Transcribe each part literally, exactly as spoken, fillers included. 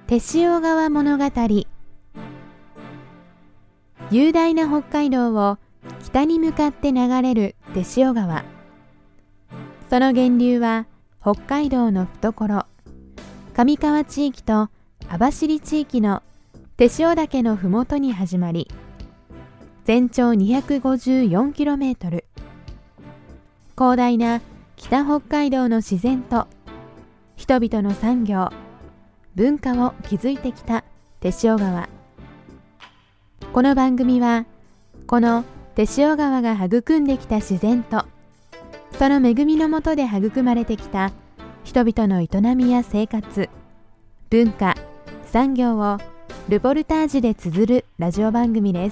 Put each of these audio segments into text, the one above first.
手塩川物語。雄大な北海道を北に向かって流れる手塩川。その源流は北海道の懐、上川地域と網走地域の手塩岳のふもとに始まり、全長 にひゃくごじゅうよんキロメートル、広大な北北海道の自然と人々の産業、文化を築いてきた手塩川。この番組はこの手塩川が育んできた自然とその恵みの下で育まれてきた人々の営みや生活、文化、産業をルポルタージュで綴るラジオ番組です。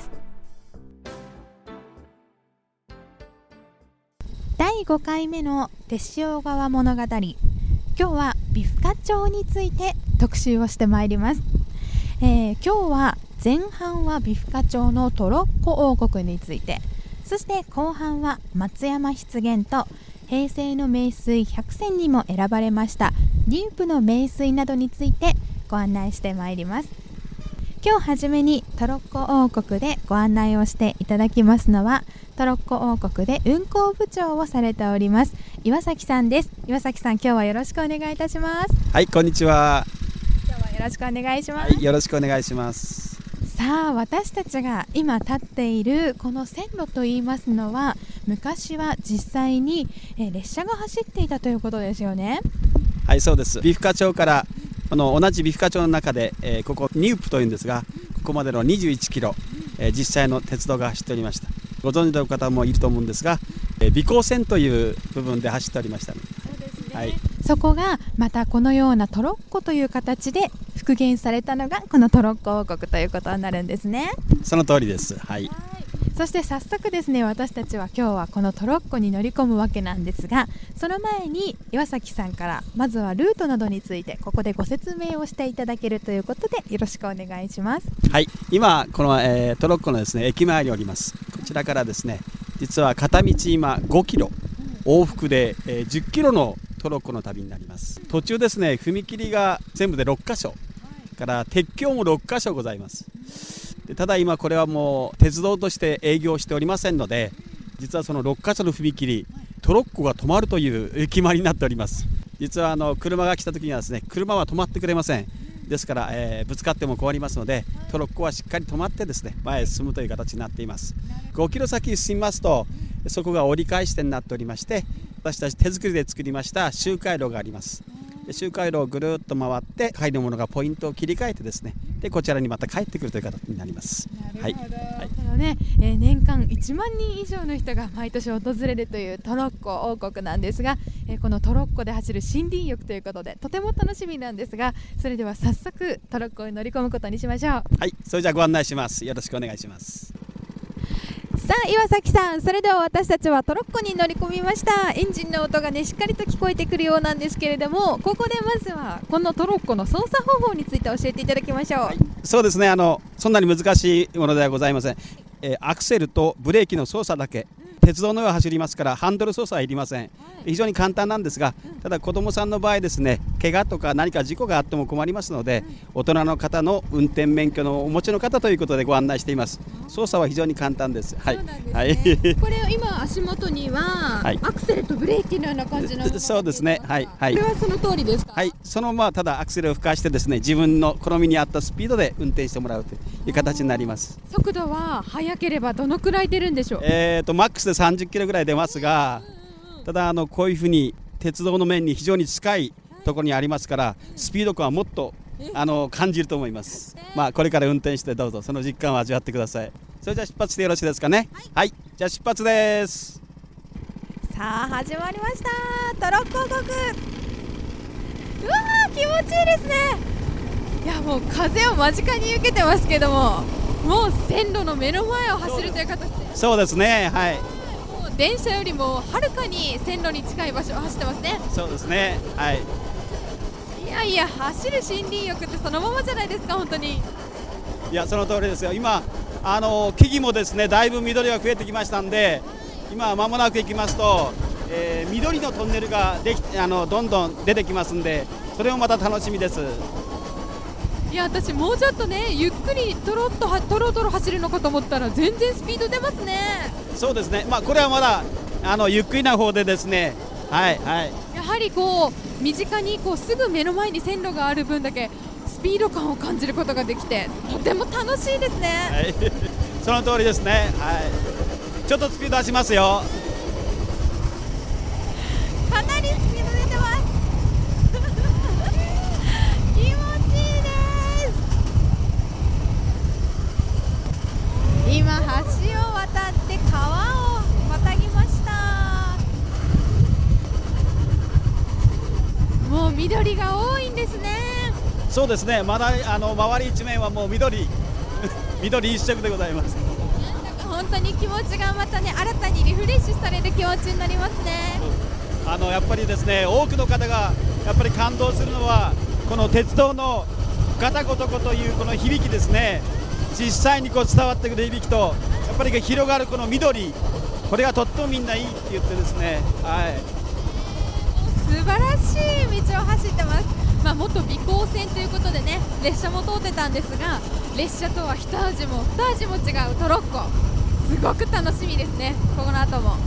だいごかいめの手塩川物語。今日は美深町について特集をしてまいります。えー、今日は前半は美深町のトロッコ王国について、そして後半は松山湿原と平成の名水ひゃくせんにも選ばれましたディープの名水などについてご案内してまいります。今日はじめにトロッコ王国でご案内をしていただきますのは、トロッコ王国で運行部長をされております岩崎さんです。岩崎さん、今日はよろしくお願いいたします。 はい、こんにちは。 今日はよろしくお願いします。 はい、よろしくお願いします。 さあ、私たちが今立っているこの線路といいますのは、昔は実際にえ列車が走っていたということですよね。 はい、そうです。美深町からこの同じ美深町の中で、えー、ここニュープというんですが、ここまでのにじゅういちキロ、えー、実際の鉄道が走っておりました。ご存知の方もいると思うんですが、えー、美高線という部分で走っておりました、ね。 そうですね。 はい、 そこがまたこのようなトロッコという形で復元されたのがこのトロッコ王国ということになるんですね。 その通りです。はい。 そして早速ですね、私たちは今日はこのトロッコに乗り込むわけなんですが、その前に岩崎さんからまずはルートなどについてここでご説明をしていただけるということでよろしくお願いします。 はい、今この、えー、トロッコのですね駅前におります。こちらからですね、実は片道今ごキロ、往復で、えー、じゅっキロのトロッコの旅になります。途中ですね、踏切が全部でろっかしょ、から鉄橋もろっかしょございます。でただ今これはもう鉄道として営業しておりませんので、実はそのろっかしょの踏切、トロッコが止まるという決まりになっております。実はあの車が来た時にはですね、車は止まってくれません。ですから、えー、ぶつかっても困りますので、トロッコはしっかり止まってですね、前へ進むという形になっています。ごキロ先進みますと、そこが折り返し点になっておりまして、私たち手作りで作りました周回路があります。で周回路をぐるっと回って帰るものがポイントを切り替えてですね、でこちらにまた帰ってくるという形になります。 なるほど、はい、このね、えー、年間いちまんにん以上の人が毎年訪れるというトロッコ王国なんですが、えー、このトロッコで走る森林浴ということでとても楽しみなんですが、それでは早速トロッコに乗り込むことにしましょう。 はい、それじゃあご案内します。よろしくお願いします。 さあ岩崎さん、それでは私たちはトロッコに乗り込みました。エンジンの音がねしっかりと聞こえてくるようなんですけれども、ここでまずはこのトロッコの操作方法について教えていただきましょう。はい、 そうですね、あのそんなに難しいものではございません。えー、アクセルとブレーキの操作だけ、鉄道の上を走りますからハンドル操作はいりません。はい、非常に簡単なんですが、ただ子どもさんの場合ですね、怪我とか何か事故があっても困りますので、大人の方の運転免許のお持ちの方ということでご案内しています。操作は非常に簡単です。はい、そうなんですね。はい、 これを今足元には、はい、アクセルとブレーキのような感じのもの、 そうですね。はい、はい、 これはその通りですか。 はい、そのままただアクセルを吹かしてですね、自分の好みに合ったスピードで運転してもらうという形になります。 速度は速ければどのくらい出るんでしょう。 えーとマックスでさんじゅっキロぐらい出ますが、ただあのこういうふうに鉄道の面に非常に近いところにありますから、スピード感はもっとあの感じると思います。まあこれから運転してどうぞその実感を味わってください。それじゃあ出発してよろしいですかね。はい、はい、じゃあ出発です。 さあ始まりました、トロッコ王国。うわー、気持ちいいですね。いやもう風を間近に受けてますけども、もう線路の目の前を走るという形で、 そうですね。はい、 もう電車よりもはるかに線路に近い場所を走ってますね。 そうですね。はい、 いやいや、走る森林浴ってそのままじゃないですか。本当に。 いやその通りですよ。今あの木々もですねだいぶ緑が増えてきましたんで、今まもなく行きますと、えー、緑のトンネルができあのどんどん出てきますんで、それもまた楽しみです。 いや私もうちょっとねゆっくりとろっとはとろとろ走るのかと思ったら全然スピード出ますね。 そうですね、まあ、これはまだあのゆっくりな方でですね、はいはい、 やはりこう身近にこうすぐ目の前に線路がある分だけスピード感を感じることができてとても楽しいですね。 はい、その通りですね、はい、ちょっとスピード出しますよ。 かなりスピード出てます気持ちいいです。今橋を渡って川を渡りました。もう緑が多いんですね。 そうですね、まだあの周り一面はもう緑緑一色でございます。 なんだか本当に気持ちがまたね新たにリフレッシュされる気持ちになりますね。 あのやっぱりですね、多くの方がやっぱり感動するのはこの鉄道のガタゴトゴというこの響きですね。実際にこう伝わってくる響きとやっぱり広がるこの緑、これがとってもみんないいって言ってですね、はい、 素晴らしい道を走ってます。まあ、元美高線ということでね列車も通ってたんですが、列車とは一味も二味も違うトロッコ、すごく楽しみですね。この後も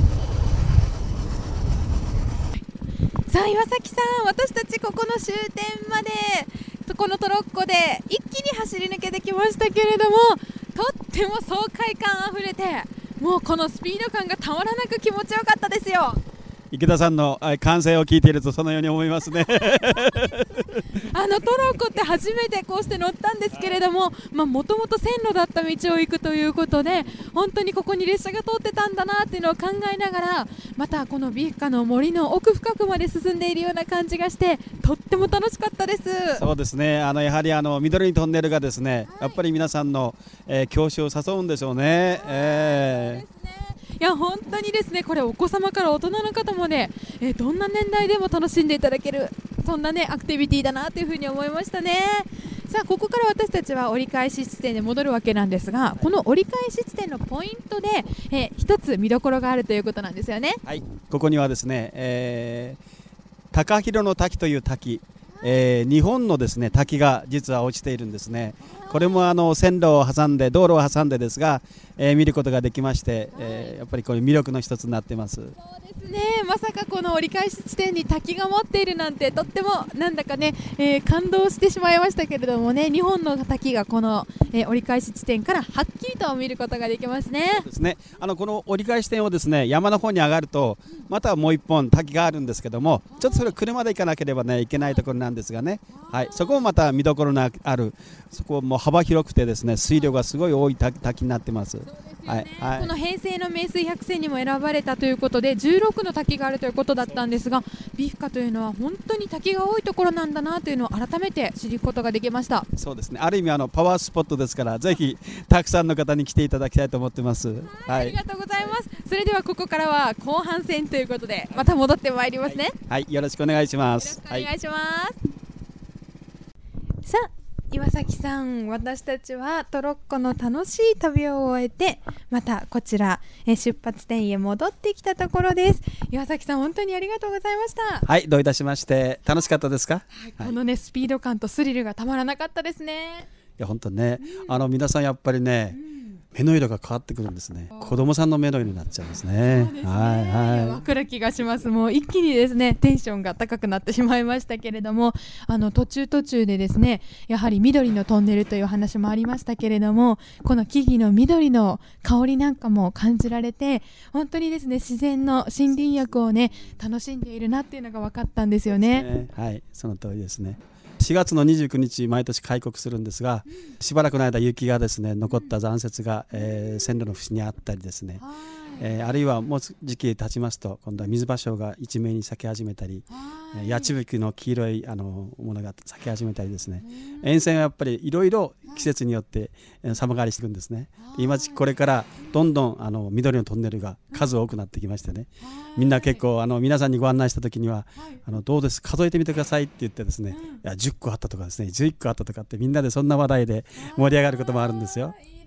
さあ岩崎さん、私たちここの終点までこのトロッコで一気に走り抜けてきましたけれども、とっても爽快感あふれて、もうこのスピード感がたまらなく気持ちよかったですよ。 池田さんの歓声を聞いているとそのように思いますねあのトロッコって初めてこうして乗ったんですけれども、もともと線路だった道を行くということで本当にここに列車が通ってたんだなっていうのを考えながら、またこの美深の森の奥深くまで進んでいるような感じがしてとっても楽しかったです。 そうですね、あのやはりあの緑にトンネルがですね、はい、やっぱり皆さんの、えー、郷愁を誘うんでしょうね。えーいや本当にですね、これお子様から大人の方もね、えー、どんな年代でも楽しんでいただけるそんなねアクティビティだなというふうに思いましたね。さあここから私たちは折り返し地点で戻るわけなんですが、この折り返し地点のポイントで、えー、一つ見どころがあるということなんですよね。 はい、ここにはですね、えー、高広の滝という滝、えー、日本のですね滝が実は落ちているんですね。これもあの線路を挟んで道路を挟んでですが、えー、見ることができまして、えー、やっぱりこれ魅力の一つになっています。そうですね、まさかこの折り返し地点に滝が持っているなんてとってもなんだかね、えー、感動してしまいましたけれどもね、日本の滝がこの、えー、折り返し地点からはっきりと見ることができますね。 そうですね、あのこの折り返し地点をですね山の方に上がるとまたもう一本滝があるんですけども、ちょっとそれ車で行かなければねいけないところなんですがね、はい、そこもまた見どころのある、そこも幅広くてですね水量がすごい多い滝になってます。 はいはい、この平成の名水百選にも選ばれたということでじゅうろくの滝があるということだったんですが、美深というのは本当に滝が多いところなんだなというのを改めて知ることができました。 そうですね、ある意味あのパワースポットですから、ぜひたくさんの方に来ていただきたいと思ってます。はい、 はい、ありがとうございます。それではここからは後半戦ということでまた戻ってまいりますね。 はい、はい、よろしくお願いします。 よろしくお願いします。はい、さあ岩崎さん、私たちはトロッコの楽しい旅を終えてまたこちらえ出発点へ戻ってきたところです。岩崎さん本当にありがとうございました。 はい、どういたしまして。楽しかったですか？ はい、このねスピード感とスリルがたまらなかったですね。 いや本当ね、うん、あの皆さんやっぱりね、うん、目の色が変わってくるんですね。子供さんの目の色になっちゃうんですね。 そうですね、はいはい、分かる気がします。もう一気にですねテンションが高くなってしまいましたけれども、あの途中途中でですねやはり緑のトンネルという話もありましたけれども、この木々の緑の香りなんかも感じられて、本当にですね自然の森林浴をね楽しんでいるなっていうのが分かったんですよね。 ね、はい、その通りですね。しがつのにじゅうくにち毎年開国するんですが、しばらくの間雪がですね残った残雪が、えー、線路の節にあったりですね、えー、あるいはもう時期経ちますと今度は水芭蕉が一面に咲き始めたり、ヤチブキの黄色いあのものが咲き始めたりですね、沿線はやっぱりいろいろ季節によって様変わりしていくんですね。今これからどんどんあの緑のトンネルが数多くなってきましてね、みんな結構あの皆さんにご案内した時には、あのどうです数えてみてくださいって言ってですね、いやじゅっこあったとかですねじゅういっこあったとかってみんなでそんな話題で盛り上がることもあるんですよ。 いいですね。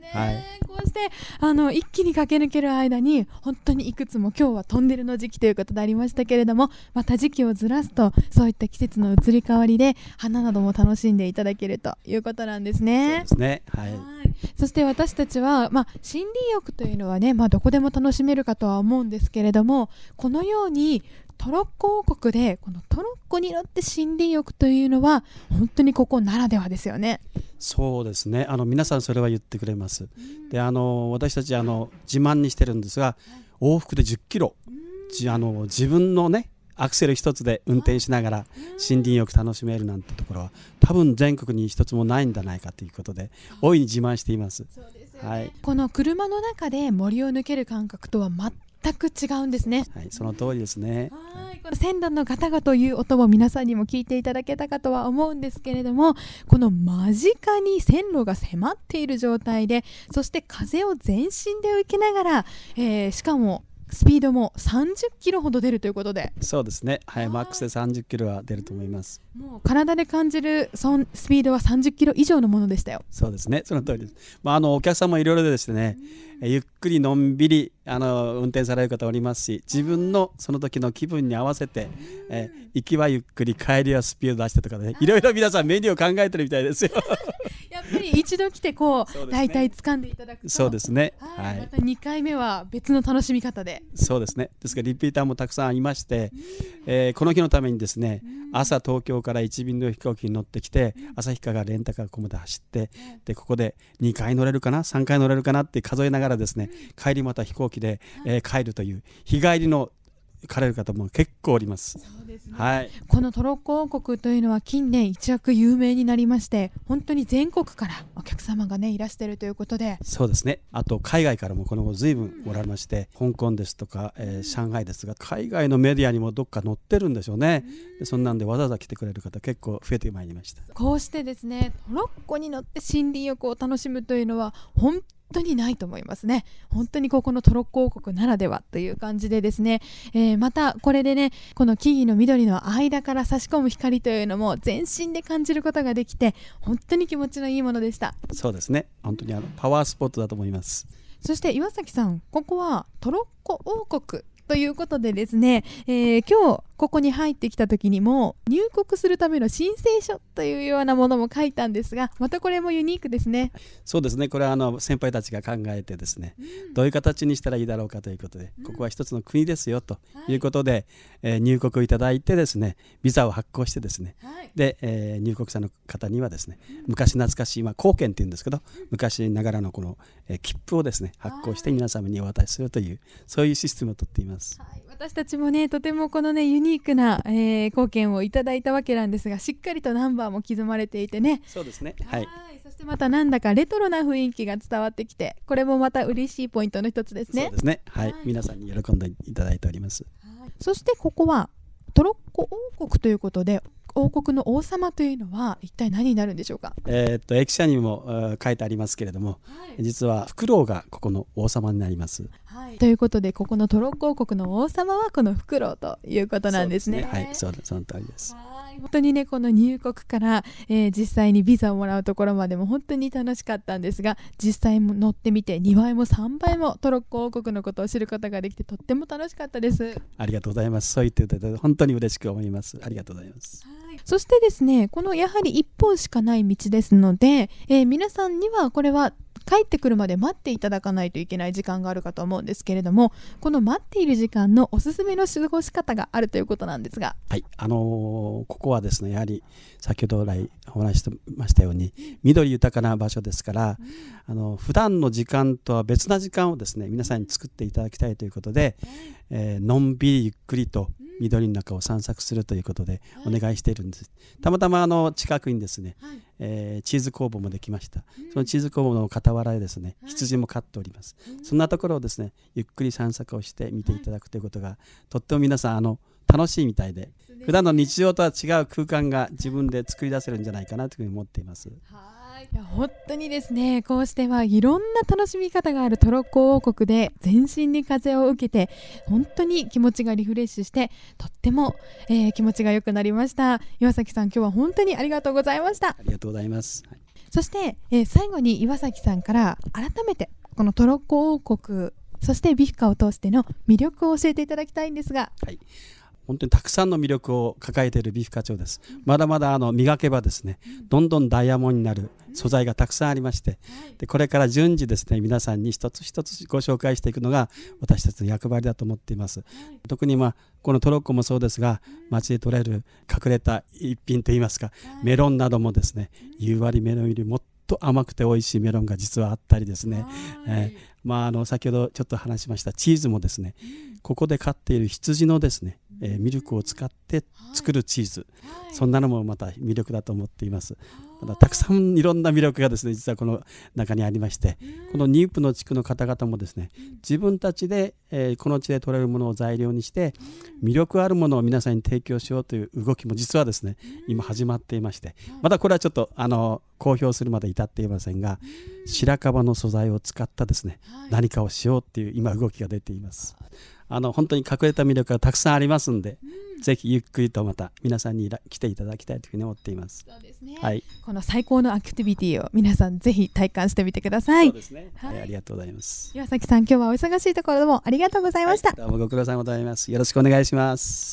はい、 こうしてあの一気に駆け抜ける間に本当にいくつも今日はトンネルの時期ということでありましたけれども、また時期をずらすとそういった季節の移り変わりで花なども楽しんでいただけるということなんですね。 そうですね、はい、 はい、そして私たちは、まあ、森林浴というのはね、まあ、どこでも楽しめるかとは思うんですけれども、このようにトロッコ王国でこのトロッコに乗って森林浴というのは本当にここならではですよね。 そうですね、あの皆さんそれは言ってくれます。であの私たちあの自慢にしてるんですが、往復でじゅっキロ、あの自分のねアクセル一つで運転しながら森林浴楽しめるなんてところは多分全国に一つもないんじゃないかということで大いに自慢しています。 そうですよね、 はい、 この車の中で森を抜ける感覚とは全く違うんですね。 はい、その通りですね。 はい、この線路のガタガタという音も皆さんにも聞いていただけたかとは思うんですけれども、この間近に線路が迫っている状態で、そして風を全身で受けながら、えー、しかもスピードもさんじゅっキロほど出るということで、 そうですね、はい、マックスでさんじゅっキロは出ると思います。 もう体で感じるそんスピードはさんじゅっキロ以上のものでしたよ。 そうですね、その通りです。まあ、あのお客さんもいろいろでですね、ゆっくりのんびりあの運転される方おりますし、自分のその時の気分に合わせて、え行きはゆっくり帰りはスピード出してとかね、いろいろ皆さんメニューを考えてるみたいですよ。 やっぱり一度来てこう、ね、大体掴んでいただくと、 そうですね、 はい、またにかいめは別の楽しみ方で、 そうですね、ですからリピーターもたくさんありまして、えー、この日のためにですね、朝東京からいち便の飛行機に乗ってきて、旭川レンタカーコムで走って、でここでにかい乗れるかなさんかい乗れるかなって数えながらですね、帰りまた飛行機で、えー、帰るという日帰りの行かれる方も結構おります。 そうですね、 はい、 このトロッコ王国というのは近年一躍有名になりまして、本当に全国からお客様がねいらしているということで、 そうですね、あと海外からもこの後随分おられまして、香港ですとか、えー、上海ですが、海外のメディアにもどっか載ってるんでしょうね。でそんなんでわざわざ来てくれる方結構増えてまいりました。 こうしてですね、トロッコに乗って森林浴を楽しむというのは本当にないと思いますね。本当にここのトロッコ王国ならではという感じでですね、えー、またこれでね、この木々の緑の間から差し込む光というのも全身で感じることができて、本当に気持ちのいいものでした。 そうですね、本当にあのパワースポットだと思います。 そして岩崎さん、ここはトロッコ王国ということでですね、えー、今日ここに入ってきた時にも入国するための申請書というようなものも書いたんですが、またこれもユニークですね。 そうですね、これはあの先輩たちが考えてですね、うん、どういう形にしたらいいだろうかということで、うん、ここは一つの国ですよということで、はい、えー、入国いただいてですね、ビザを発行してですね、はい、で、えー、入国者の方にはですね、うん、昔懐かしい、まあ、硬券っていうんですけど、うん、昔ながらのこの、えー、切符をですね発行して皆様にお渡しするという、そういうシステムをとっています。 はい、私たちもね、とてもこのねユニークな、えー、貢献をいただいたわけなんですが、しっかりとナンバーも刻まれていてね。 そうですね、はい、 はい、そしてまたなんだかレトロな雰囲気が伝わってきて、これもまた嬉しいポイントの一つですね。 そうですね、はい、はい、皆さんに喜んでいただいております。 はい、そしてここはトロッコ王国ということで、王国の王様というのは一体何になるんでしょうか。 えー、っと駅舎にも書いてありますけれども、はい、実はフクロウがここの王様になります。 はい、ということで、ここのトロッコ王国の王様はこのフクロウということなんですね。 そうですね、はい、そうです、その通りです。 はい、本当にね、この入国から、えー、実際にビザをもらうところまでも本当に楽しかったんですが、実際も乗ってみてにばいもさんばいもトロッコ王国のことを知ることができて、とっても楽しかったです。 ありがとうございます。そう言っていただいて本当に嬉しく思います。ありがとうございます。 はい、そしてですね、このやはり一本しかない道ですので、えー、皆さんにはこれは帰ってくるまで待っていただかないといけない時間があるかと思うんですけれども、この待っている時間のおすすめの過ごし方があるということなんですが、 はい、あのー、ここはですね、やはり先ほど来お話ししてましたように緑豊かな場所ですから、うん、あの普段の時間とは別な時間をですね皆さんに作っていただきたいということで、うん、えー、のんびりゆっくりと緑の中を散策するということでお願いしているんです。たまたまあの近くにですね、はい、えー、チーズ工房もできました。そのチーズ工房の傍らでですね、羊も飼っております。そんなところをですねゆっくり散策をして見ていただくということが、とっても皆さんあの楽しいみたいで、普段の日常とは違う空間が自分で作り出せるんじゃないかなというふうに思っています。 いや本当にですね、こうしてはいろんな楽しみ方があるトロッコ王国で全身に風を受けて、本当に気持ちがリフレッシュして、とっても、えー、気持ちが良くなりました。岩崎さん、今日は本当にありがとうございました。 ありがとうございます。はい、 そして、えー、最後に岩崎さんから改めてこのトロッコ王国、そしてビフカを通しての魅力を教えていただきたいんですが。 はい、本当にたくさんの魅力を抱えているビフカ町です。まだまだあの磨けばですね、どんどんダイヤモンドになる素材がたくさんありまして、でこれから順次ですね、皆さんに一つ一つご紹介していくのが私たちの役割だと思っています。特にまあこのトロッコもそうですが、町で採れる隠れた一品といいますか、メロンなどもですね、夕張メロンよりもっと甘くて美味しいメロンが実はあったりですね、えーまあ、あの先ほどちょっと話しましたチーズもですね、ここで飼っている羊のですね、えー、ミルクを使って作るチーズ、そんなのもまた魅力だと思っています。まだたくさんいろんな魅力がですね、実はこの中にありまして、このニープの地区の方々もですね、自分たちで、えー、この地で採れるものを材料にして魅力あるものを皆さんに提供しようという動きも実はですね、今始まっていまして、まだこれはちょっとあの公表するまで至っていませんが、白樺の素材を使ったですね、何かをしようっていう今動きが出ています。あの本当に隠れた魅力がたくさんありますので、うん、ぜひゆっくりとまた皆さんに来ていただきたいというふうに思っています。 そうですね、 はい、 この最高のアクティビティを皆さんぜひ体感してみてください。 そうですね、はいはい、ありがとうございます。 岩崎さん、今日はお忙しいところどうもありがとうございました。 はい、どうもご苦労様でございます。よろしくお願いします。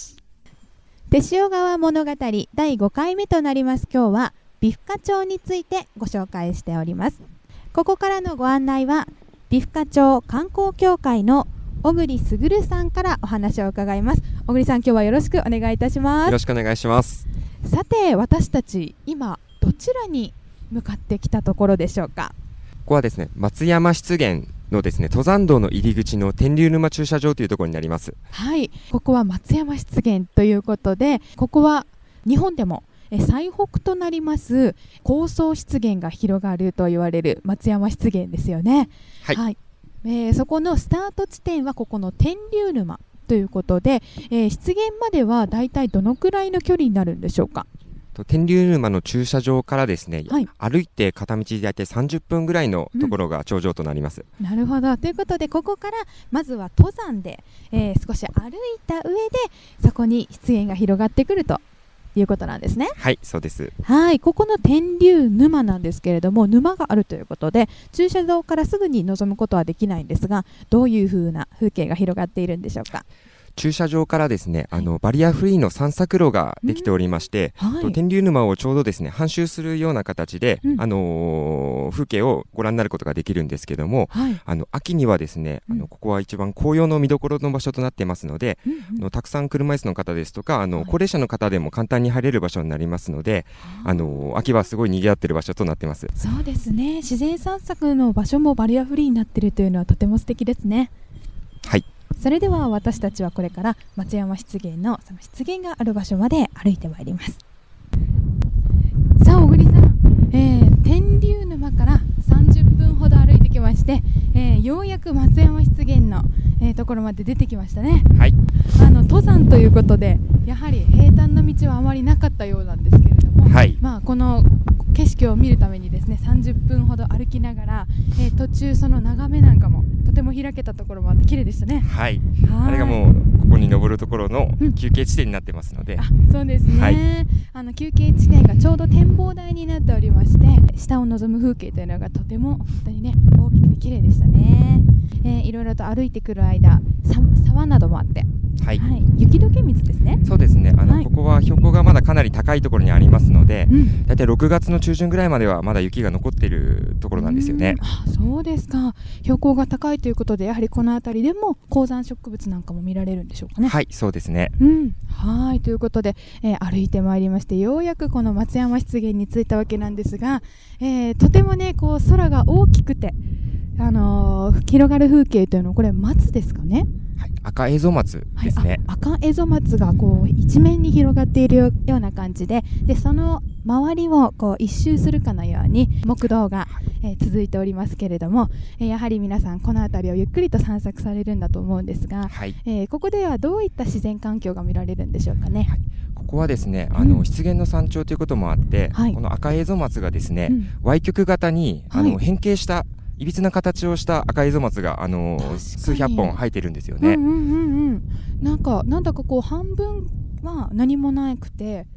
手塩川物語だいごかいめとなります。今日はビフカ町についてご紹介しております。ここからのご案内はビフカ町観光協会の小栗卓さんからお話を伺います。小栗さん、今日はよろしくお願いいたします。 よろしくお願いします。 さて、私たち今どちらに向かってきたところでしょうか。 ここはですね、松山湿原のですね、登山道の入り口の天竜沼駐車場というところになります。 はい、ここは松山湿原ということで、ここは日本でもえ最北となります高層湿原が広がると言われる松山湿原ですよね。 はい、はい、 えー、そこのスタート地点はここの天竜沼ということで、えー、湿原まではだいたいどのくらいの距離になるんでしょうか。 天竜沼の駐車場からですね、 はい、 歩いて片道でだいたいさんじゅっぷんぐらいのところが頂上となります。 うん、なるほど。ということで、ここからまずは登山で、えー、少し歩いた上でそこに湿原が広がってくるということなんですね。 はい、そうです。 はい、ここの天竜沼なんですけれども、沼があるということで駐車場からすぐに望むことはできないんですが、どういう風な風景が広がっているんでしょうか。 駐車場からですね、あのバリアフリーの散策路ができておりまして、うん、はい、天竜沼をちょうどですね半周するような形で、うん、あのー、風景をご覧になることができるんですけども、はい、あの秋にはですね、うん、あのここは一番紅葉の見どころの場所となっていますので、うんうん、あのたくさん車椅子の方ですとかあの、はい、高齢者の方でも簡単に入れる場所になりますので、あのー、秋はすごい賑わっている場所となっています。 そうですね、自然散策の場所もバリアフリーになっているというのはとても素敵ですね。 はい、 それでは私たちはこれから松山湿原のその湿原がある場所まで歩いてまいります。さあ小栗さん、えー、天竜沼からさんじゅっぷんほど歩いてきまして、えー、ようやく松山湿原の、えー、ところまで出てきましたね。 はい、 あの登山ということでやはり平坦な道はあまりなかったようなんですけれども、 はい、 まあ、この景色を見るためにですねさんじゅっぷんほど歩きながら、えー、途中その眺めなんかもとても開けたところもあって綺麗でしたね。 はい、あれがもうここに登るところの休憩地点になってますので、うん、 あ、そうですね、はい、あの休憩地点がちょうど展望台になっておりまして、下を望む風景というのがとても本当にね大きくて綺麗でしたね。えー、いろいろと歩いてくる間さ沢などもあって、 はいはい、 雪解け水ですね。 そうですね、あの、はい、ここは標高がまだかなり高いところにありますので、うん、だいたいろくがつの中旬ぐらいまではまだ雪が残っているところなんですよね。 あ、そうですか。標高が高いということでやはりこの辺りでも高山植物なんかも見られるんでしょうかね。 はい、そうですね、 うん、はいということで、えー、歩いてまいりましてようやくこの松山湿原に着いたわけなんですが、えー、とてもねこう空が大きくて、あのー、広がる風景というのはこれ松ですかね。 はい、赤エゾ松ですね。 はい、赤エゾ松がこう一面に広がっているような感じで、でその周りをこう一周するかのように木道が、えー、続いておりますけれども、えー、やはり皆さんこの辺りをゆっくりと散策されるんだと思うんですが、はい、えー、ここではどういった自然環境が見られるんでしょうかね。はい、 ここはですね、あの、うん、湿原の山頂ということもあって、はい、この赤エゾ松がですね、うん、歪曲型にあの、はい、変形したいびつな形をした赤エゾ松が、あのー、数百本生えてるんですよね。 うんうんうんうん、なんかなんだかこう半分は何もなくて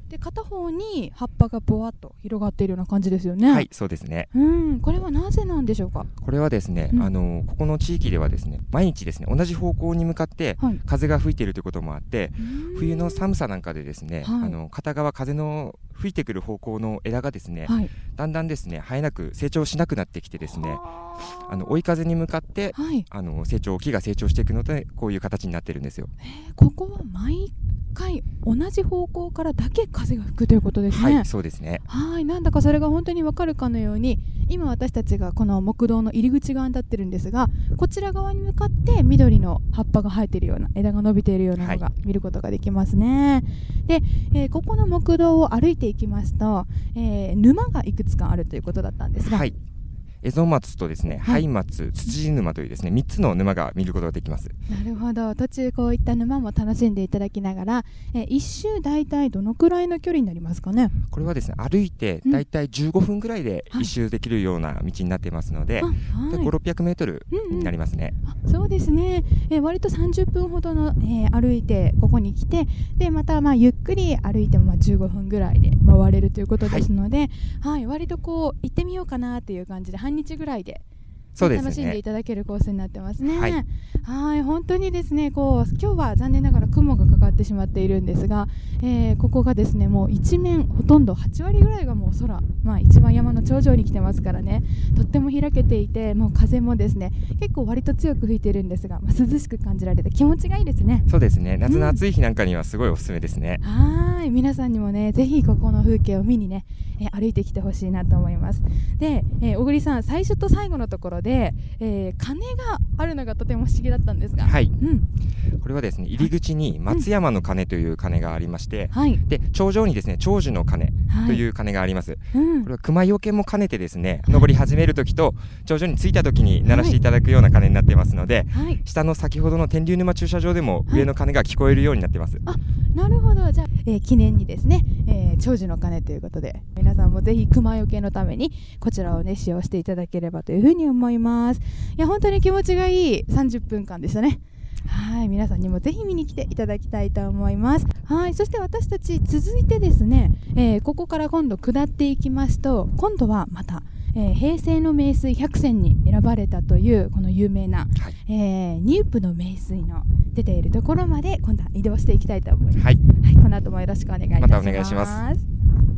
で片方に葉っぱがぼわっと広がっているような感じですよね。 はい、そうですね。 うん、これはなぜなんでしょうか。 これはですね、うん、あのここの地域ではですね、毎日ですね同じ方向に向かって風が吹いているということもあって、はい、冬の寒さなんかでですね、はい、あの片側風の吹いてくる方向の枝がですね、はい、だんだんですね生えなく成長しなくなってきてですね、あの追い風に向かって、はい、あの成長木が成長していくのでこういう形になってるんですよ。 えー、ここは毎回同じ方向からだけ風が吹くということですね。 はい、そうですね。 はい、なんだかそれが本当にわかるかのように、今私たちがこの木道の入り口側に立ってるんですが、こちら側に向かって緑の葉っぱが生えているような、枝が伸びているようなのが見ることができますね。はい、で、えー、ここの木道を歩いていきますと、えー、沼がいくつかあるということだったんですが、はい、 エゾマツとですね、ハイマツ、ツツジ沼というですねみっつの沼が見ることができます。 なるほど。途中こういった沼も楽しんでいただきながら、え一周だいたいどのくらいの距離になりますかね。 これはですね歩いてだいたいじゅうごふんぐらいで一周できるような道になっていますので、はい、ごひゃく、ろっぴゃくメートルになりますね。 うんうん、そうですね、えー、割とさんじゅっぷんほどの、えー、歩いてここに来て、でまたまあゆっくり歩いてもまあじゅうごふんぐらいで回れるということですので、はいはい、割とこう行ってみようかなという感じで半日ぐらいでそうですね、楽しんでいただけるコースになってますね。はい、はい本当にですねこう今日は残念ながら雲がかかってしまっているんですが、えー、ここがですねもう一面ほとんどはちわりぐらいがもう空、まあ、一番山の頂上に来てますからね、とっても開けていて、もう風もですね結構割と強く吹いてるんですが、まあ、涼しく感じられて気持ちがいいですね。 そうですね、夏の暑い日なんかにはすごいおすすめですね。 うん、はい皆さんにもねぜひここの風景を見にね、えー、歩いてきてほしいなと思います。で、えー、小栗さん最初と最後のところで、えー、鐘があるのがとても不思議だったんですが、 はい、うん、これはですね入り口に松山の鐘という鐘がありまして、はい、で頂上にですね長寿の鐘という鐘があります。はい、うん、これは熊よけも兼ねてですね登り始めるときと頂上に着いたときに鳴らしていただくような鐘になってますので、はい、下の先ほどの天竜沼駐車場でも上の鐘が聞こえるようになってます。 はい、あなるほど。じゃあ、えー、記念にですね、えー、長寿の鐘ということで皆さんもぜひ熊よけのためにこちらをね使用していただければというふうに思います。いや本当に気持ちがいいさんじゅっぷんかんでしたね。はい皆さんにもぜひ見に来ていただきたいと思います。はいそして私たち続いてですね、えー、ここから今度下っていきますと、今度はまた、えー、平成の名水百選に選ばれたというこの有名な、はいえー、ニュープの名水の出ているところまで今度は移動していきたいと思います。はい、はい、この後もよろしくお願いいたします。 またお願いします。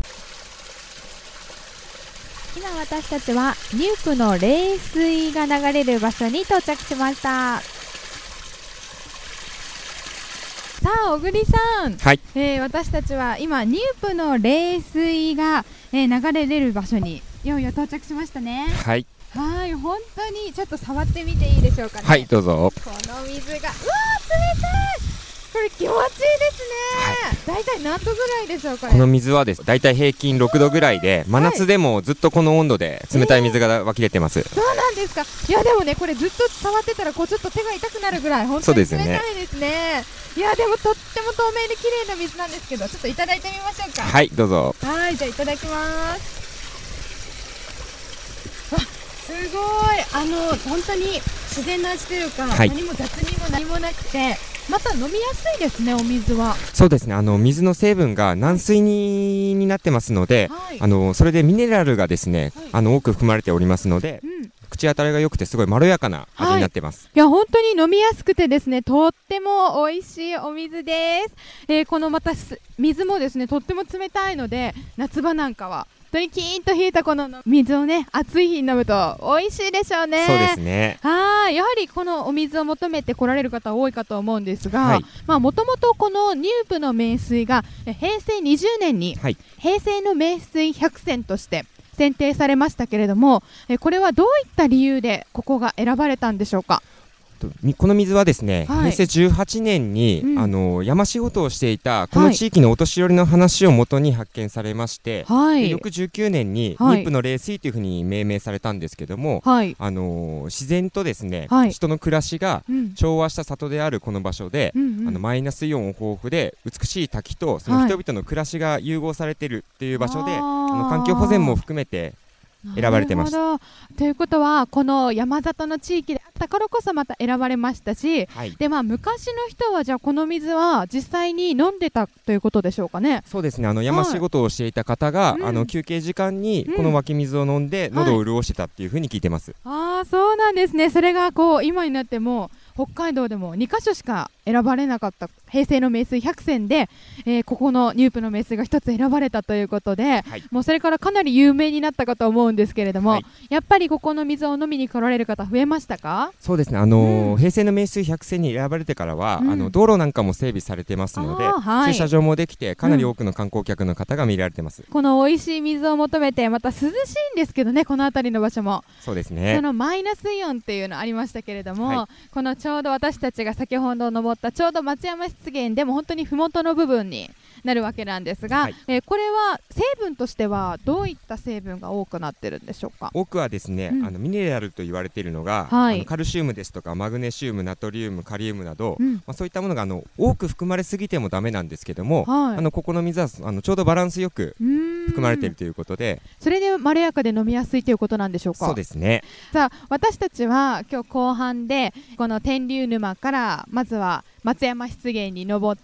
今私たちはニュープの冷水が流れる場所に到着しました。さあ小栗さん、はいえー、私たちは今ニュープの冷水が、えー、流れれる場所にいよいよ到着しましたね。 はいはい本当にちょっと触ってみていいでしょうかね。 はいどうぞ。 この水がうわー冷たい、これ気持ちいいですね。だいたい何度ぐらいでしょうこれ。 この水はですだいたい平均ろくどぐらいで、真夏でもずっとこの温度で冷たい水が湧き出てます。えー、 そうなんですか。いやでもねこれずっと触ってたらこうちょっと手が痛くなるぐらい本当に冷たいですね。いやでもとっても透明で綺麗な水なんですけど、ちょっといただいてみましょうか。 はいどうぞ。 はいじゃあいただきます。わすごいあの本当に自然な味というか、はい、何も雑味も何もなくてまた飲みやすいですねお水は。 そうですねあの水の成分が軟水に、になってますので、はい、あのそれでミネラルがですね、はい、あの多く含まれておりますので、うん口当たりが良くてすごいまろやかな味になってます。 はい、いや本当に飲みやすくてですねとっても美味しいお水です。えー、このまた水もですねとっても冷たいので夏場なんかは本当にキーンと冷えたこの水をね暑い日に飲むと美味しいでしょうね。 そうですね。 はいやはりこのお水を求めて来られる方多いかと思うんですが、もともとこのニュープの名水が平成にじゅうねんに平成の名水百選として選定されましたけれども、えこれはどういった理由でここが選ばれたんでしょうか。 この水はですね、はい、平成じゅうはちねんに、うん、あの山仕事をしていたこの地域のお年寄りの話をもとに発見されまして、はい、翌じゅうきゅうねんに、はい、ニップの冷水というふうに命名されたんですけども、はい、あの自然とですね、はい、人の暮らしが調和した里であるこの場所で、うんうん、あのマイナスイオン豊富で美しい滝とその人々の暮らしが融合されているっていう場所で、はい、あの環境保全も含めて選ばれてました。 なるほど。ということはこの山里の地域であったからこそまた選ばれましたし、はい、でまあ昔の人はじゃあこの水は実際に飲んでたということでしょうかね。 そうですね、あの山仕事をしていた方が、はい、あの休憩時間にこの湧き水を飲んで喉を潤してたっていうふうに聞いてます、 うんはい、ああそうなんですね。それがこう今になっても北海道でもにかしょしか選ばれなかった平成の名水百選で、えー、ここのニュープの名水が一つ選ばれたということで、はい、もうそれからかなり有名になったかと思うんですけれども、はい、やっぱりここの水を飲みに来られる方増えましたか？ そうですね、あのーうん、平成の名水百選に選ばれてからは、うん、あの道路なんかも整備されてますので、はい、駐車場もできてかなり多くの観光客の方が見られてます、うん、 この美味しい水を求めてまた涼しいんですけどね、この辺りの場所も。 そうですね、 そのマイナスイオンっていうのありましたけれども、はい、このちょうど私たちが先ほど登ったちょうど松山湿原でも本当に麓の部分になるわけなんですが、はい、えー、これは成分としてはどういった成分が多くなってるんでしょうか？ 多くはですね、うん、あのミネラルと言われているのが、はい、あのカルシウムですとかマグネシウム、ナトリウム、カリウムなど、うん、まあ、そういったものがあの多く含まれすぎてもダメなんですけども、はい、あのここの水はあのちょうどバランスよく含まれているということで、 それでまろやかで飲みやすいということなんでしょうか？ そうですね。 さあ私たちは今日後半でこの天竜沼からまずは松山湿原に登って、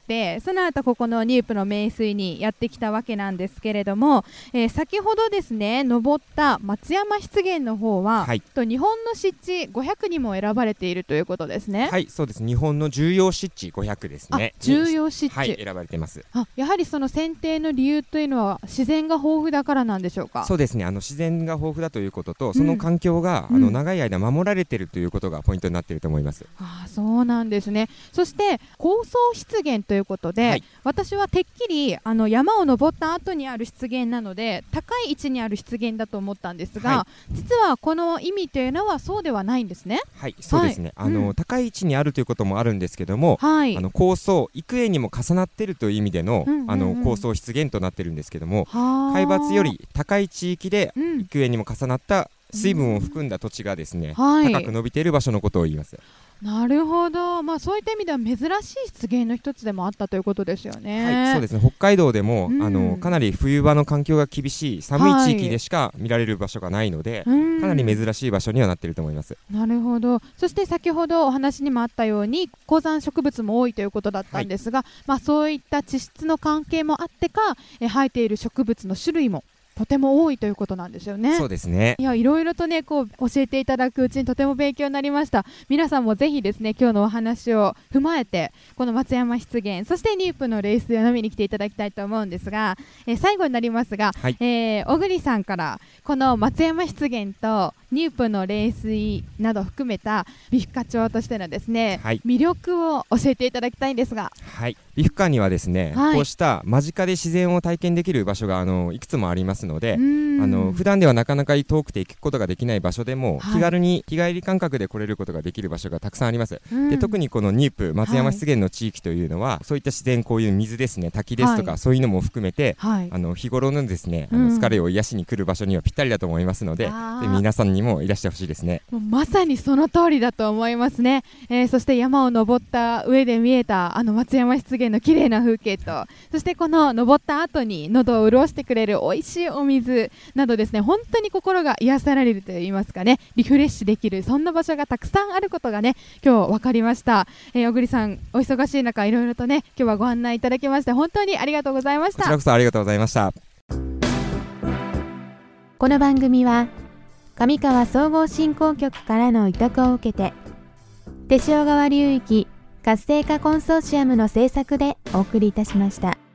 その後ここのニュープの名水にやってきたわけなんですけれども、えー、先ほどですね登った松山湿原の方は、はい、と日本の湿地ごひゃくにも選ばれているということですね。 はい、そうです。日本の重要湿地ごひゃくですね。 重要湿地、 はい、選ばれています。 あ、やはりその選定の理由というのは自然が豊富だからなんでしょうか？ そうですね、あの自然が豊富だということと、その環境が、うん、あの長い間守られているということがポイントになっていると思います。 あ、そうなんですね。そして高層湿原ということで、はい、私はてっきりあの山を登った後にある湿原なので高い位置にある湿原だと思ったんですが、はい、実はこの意味というのはそうではないんですね。 はい、そうですね、はい、あの、うん、高い位置にあるということもあるんですけども、はい、あの高層幾重にも重なっているという意味での、うんうんうん、あの高層湿原となっているんですけども、海抜より高い地域で幾重にも重なった水分を含んだ土地がですね、うん、はい、高く伸びている場所のことを言います。 なるほど、まあ、そういった意味では珍しい湿原の一つでもあったということですよね。 はい、そうですね。北海道でも、うん、あのかなり冬場の環境が厳しい寒い地域でしか見られる場所がないので、はい、かなり珍しい場所にはなっていると思います。 なるほど。そして先ほどお話にもあったように高山植物も多いということだったんですが、はい、まあ、そういった地質の関係もあってかえ生えている植物の種類もとても多いということなんですよね。 そうですね。 いや、いろいろとねこう教えていただくうちにとても勉強になりました。皆さんもぜひですね今日のお話を踏まえてこの松山湿原そしてニュープのレースを飲みに来ていただきたいと思うんですが、えー、最後になりますが、はい、えー、小栗さんからこの松山湿原とニュープの冷水など含めた美深町としてのですね、はい、魅力を教えていただきたいんですが。 はい、美深にはですね、はい、こうした間近で自然を体験できる場所があのいくつもありますので、あの普段ではなかなか遠くて行くことができない場所でも、はい、気軽に日帰り感覚で来れることができる場所がたくさんあります。で、特にこのニュープ松山湿原の地域というのは、はい、そういった自然、こういう水ですね、滝ですとか、はい、そういうのも含めて、はい、あの日頃のですね、あの疲れを癒しに来る場所にはぴったりだと思いますので、で皆さんにもいらしてほしいですね。 もうまさにその通りだと思いますね、えー、そして山を登った上で見えたあの松山湿原の綺麗な風景と、そしてこの登った後に喉を潤してくれる美味しいお水などですね、本当に心が癒されるといいますかね、リフレッシュできるそんな場所がたくさんあることがね今日分かりました。えー、小栗さんお忙しい中いろいろとね今日はご案内いただきまして本当にありがとうございました。 こちらこそありがとうございました。 この番組は上川総合振興局からの委託を受けて手塩川流域活性化コンソーシアムの制作でお送りいたしました。